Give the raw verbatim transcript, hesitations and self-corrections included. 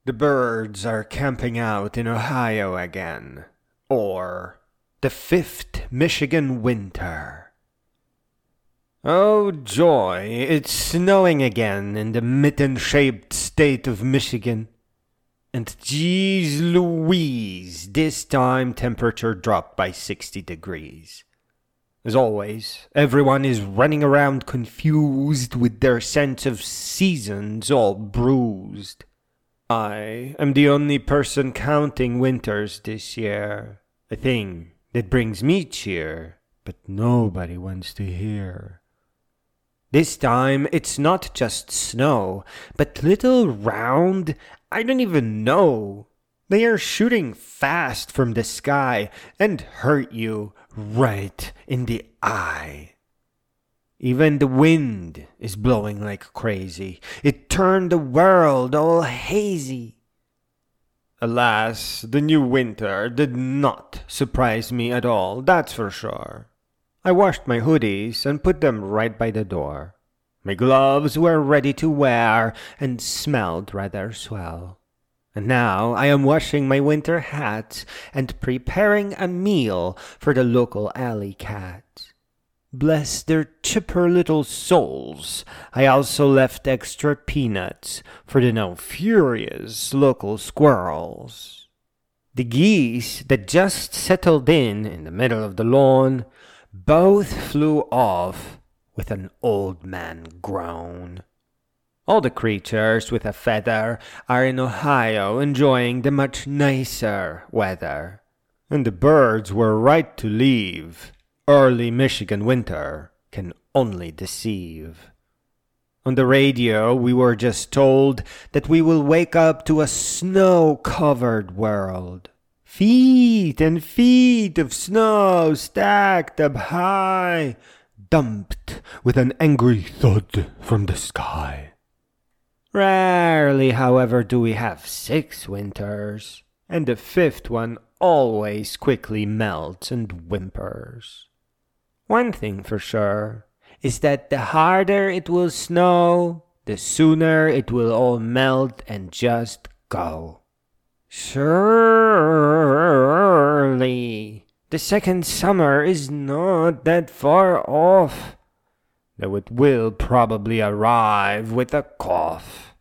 The birds are camping out in Ohio again. Or the fifth Michigan winter. Oh joy, it's snowing again in the mitten-shaped state of Michigan. And geez Louise, this time temperature dropped by sixty degrees. As always, everyone is running around confused with their sense of seasons all bruised. I am the only person counting winters this year, a thing that brings me cheer, but nobody wants to hear. This time it's not just snow, but little round, I don't even know. They are shooting fast from the sky and hurt you right in the eye. Even the wind is blowing like crazy. It turned the world all hazy. Alas, the new winter did not surprise me at all, that's for sure. I washed my hoodies and put them right by the door. My gloves were ready to wear and smelled rather swell. And now I am washing my winter hat and preparing a meal for the local alley cat. Bless their chipper little souls, I also left extra peanuts for the now furious local squirrels. The geese that just settled in in the middle of the lawn both flew off with an old man groan. All the creatures with a feather are in Ohio enjoying the much nicer weather. And the birds were right to leave. Early Michigan winter can only deceive. On the radio, we were just told that we will wake up to a snow-covered world. Feet and feet of snow stacked up high, dumped with an angry thud from the sky. Rarely, however, do we have six winters, and the fifth one always quickly melts and whimpers. One thing for sure is that the harder it will snow, the sooner it will all melt and just go. Surely, the second summer is not that far off, though it will probably arrive with a cough.